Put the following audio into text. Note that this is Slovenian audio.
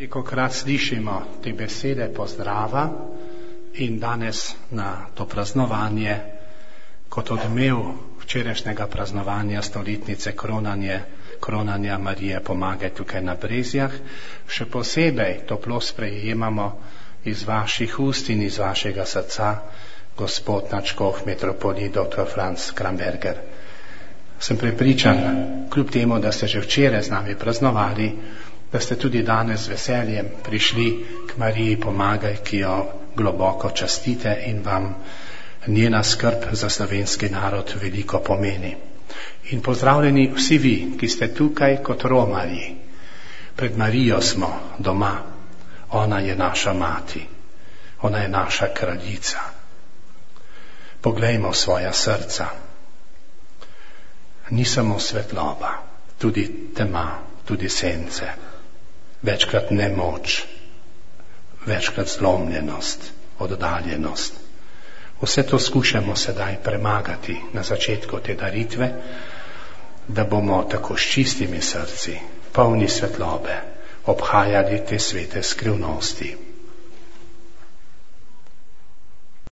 Velikokrat slišimo te besede pozdrava in danes na to praznovanje, kot odmev včerajšnjega praznovanja stoletnice kronanja Marije Pomagaj tukaj na Brezjah, še posebej toplo sprejemamo iz vaših ust in iz vašega srca, gospod nadškof metropolit dr. Franc Kramberger. Sem prepričan, kljub temu, da ste že včeraj z nami praznovali, da ste tudi danes z veseljem prišli k Mariji Pomagaj, ki jo globoko častite in vam njena skrb za slovenski narod veliko pomeni. In pozdravljeni vsi vi, ki ste tukaj kot romarji. Pred Marijo smo doma. Ona je naša mati. Ona je naša kraljica. Poglejmo svoja srca. Ni samo svetloba, tudi tema, tudi sence. Večkrat nemoč, večkrat zlomljenost, oddaljenost. Vse to skušamo sedaj premagati na začetku te daritve, da bomo tako s čistimi srci, polni svetlobe, obhajali te svete skrivnosti.